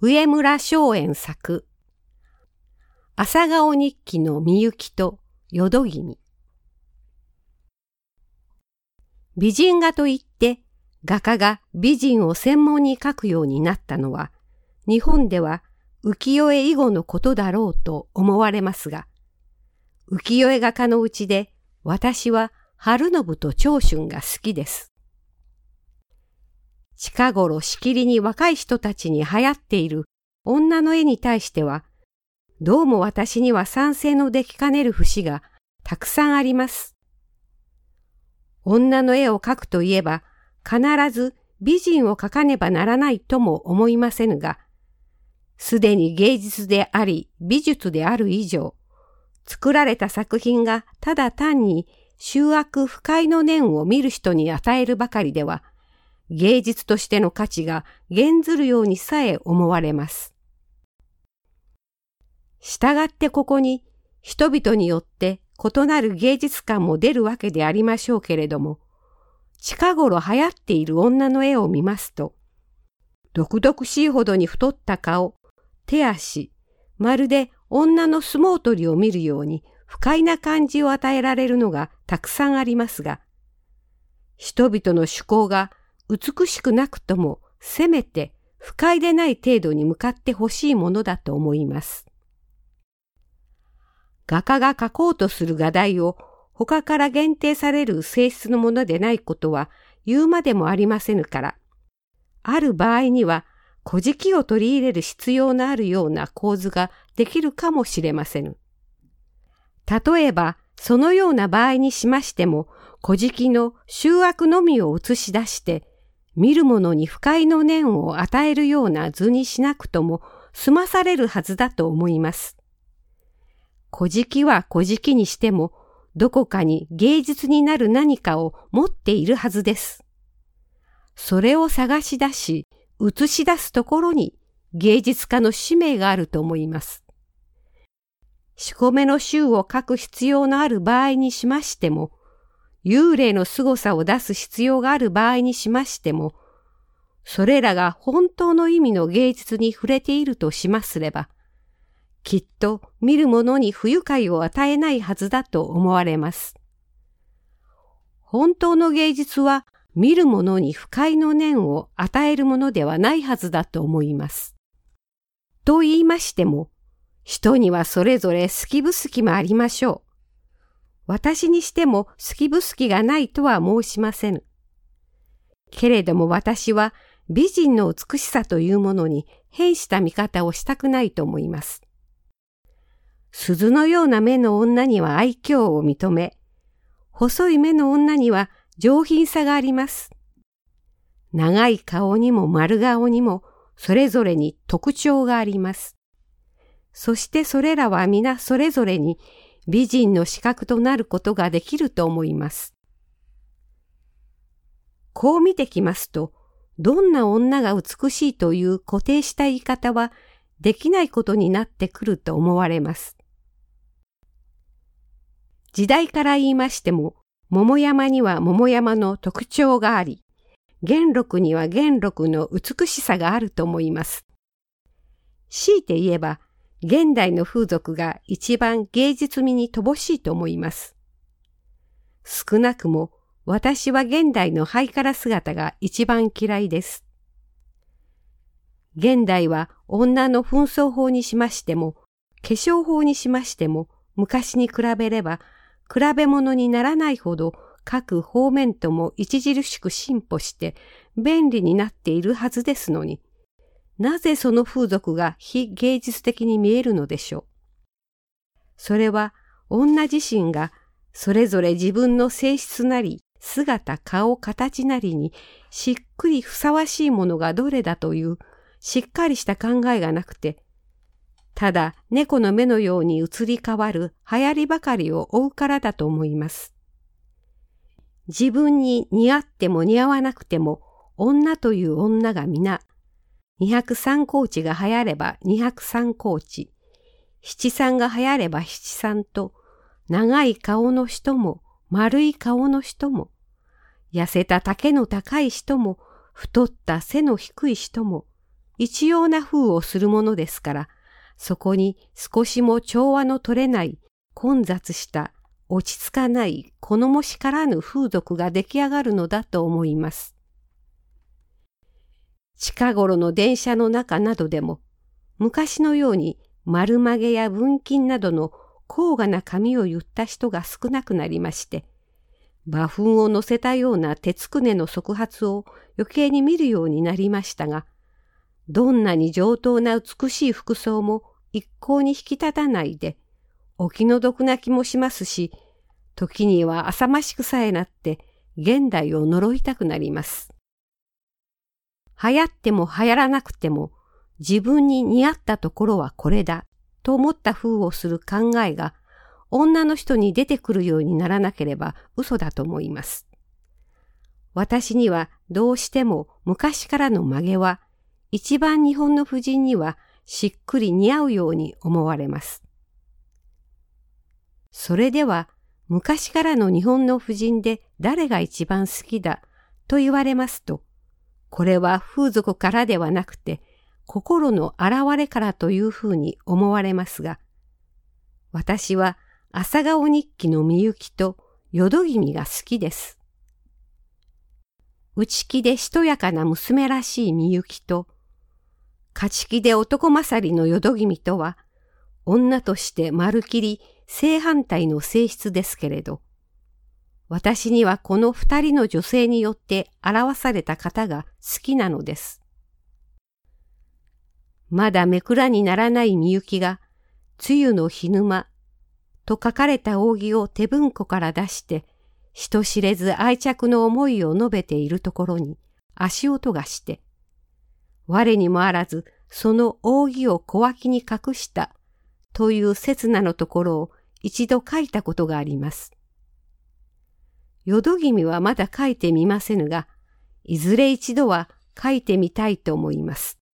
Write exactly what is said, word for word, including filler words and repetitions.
上村松園作朝顔日記のみゆきと淀君。美人画といって画家が美人を専門に描くようになったのは日本では浮世絵以後のことだろうと思われますが、浮世絵画家のうちで私は春信と長春が好きです。近頃しきりに若い人たちに流行っている女の絵に対しては、どうも私には賛成のできかねる節がたくさんあります。女の絵を描くといえば、必ず美人を描かねばならないとも思いませぬが、すでに芸術であり美術である以上、作られた作品がただ単に醜悪不快の念を見る人に与えるばかりでは、芸術としての価値が減ずるようにさえ思われます。したがってここに人々によって異なる芸術観も出るわけでありましょうけれども、近頃流行っている女の絵を見ますと、毒々しいほどに太った顔、手足、まるで女の相撲取りを見るように不快な感じを与えられるのがたくさんありますが、人々の趣向が美しくなくともせめて不快でない程度に向かってほしいものだと思います。画家が描こうとする画題を他から限定される性質のものでないことは言うまでもありませぬから、ある場合には古事記を取り入れる必要のあるような構図ができるかもしれませぬ。例えばそのような場合にしましても、古事記の醜悪のみを映し出して、見る者に不快の念を与えるような図にしなくとも済まされるはずだと思います。古事記は古事記にしても、どこかに芸術になる何かを持っているはずです。それを探し出し、映し出すところに芸術家の使命があると思います。しこめの衆を描く必要のある場合にしましても、幽霊の凄さを出す必要がある場合にしましても、それらが本当の意味の芸術に触れているとしますれば、きっと見る者に不愉快を与えないはずだと思われます。本当の芸術は見る者に不快の念を与えるものではないはずだと思います。と言いましても、人にはそれぞれ好き不好きもありましょう。私にしても好き不好きがないとは申しませぬ。けれども私は美人の美しさというものに変した見方をしたくないと思います。鈴のような目の女には愛嬌を認め、細い目の女には上品さがあります。長い顔にも丸顔にもそれぞれに特徴があります。そしてそれらは皆それぞれに美人の資格となることができると思います。こう見てきますと、どんな女が美しいという固定した言い方はできないことになってくると思われます。時代から言いましても、桃山には桃山の特徴があり、元禄には元禄の美しさがあると思います。強いて言えば、現代の風俗が一番芸術味に乏しいと思います。少なくも私は現代のハイカラ姿が一番嫌いです。現代は女の紛争法にしましても、化粧法にしましても、昔に比べれば比べ物にならないほど各方面とも著しく進歩して便利になっているはずですのに、なぜその風俗が非芸術的に見えるのでしょう。それは女自身がそれぞれ自分の性質なり姿顔形なりにしっくりふさわしいものがどれだというしっかりした考えがなくて、ただ猫の目のように移り変わる流行りばかりを追うからだと思います。自分に似合っても似合わなくても女という女が皆、二百三高地が流行れば二百三高地、七三が流行れば七三と、長い顔の人も丸い顔の人も、痩せた丈の高い人も太った背の低い人も、 一様な風をするものですから、そこに少しも調和の取れない混雑した落ち着かない好もしからぬ風俗が出来上がるのだと思います。近頃の電車の中などでも、昔のように丸曲げや文金などの高雅な紙を言った人が少なくなりまして、馬糞を乗せたような鉄くねの側発を余計に見るようになりましたが、どんなに上等な美しい服装も一向に引き立たないで、お気の毒な気もしますし、時には浅ましくさえなって現代を呪いたくなります。流行っても流行らなくても、自分に似合ったところはこれだと思った風をする考えが、女の人に出てくるようにならなければ嘘だと思います。私にはどうしても昔からの曲げは、一番日本の婦人にはしっくり似合うように思われます。それでは昔からの日本の婦人で誰が一番好きだと言われますと、これは風俗からではなくて心の現れからというふうに思われますが、私は朝顔日記のみゆきと淀君が好きです。内気でしとやかな娘らしいみゆきと、勝ち気で男勝りの淀君とは、女としてまるきり正反対の性質ですけれど、私にはこの二人の女性によって表された方が好きなのです。まだめくらにならないみゆきが、梅雨の日沼と書かれた扇を手文庫から出して、人知れず愛着の思いを述べているところに足音がして、我にもあらずその扇を小脇に隠したという刹那のところを一度書いたことがあります。淀君はまだ書いてみませぬが、いずれ一度は書いてみたいと思います。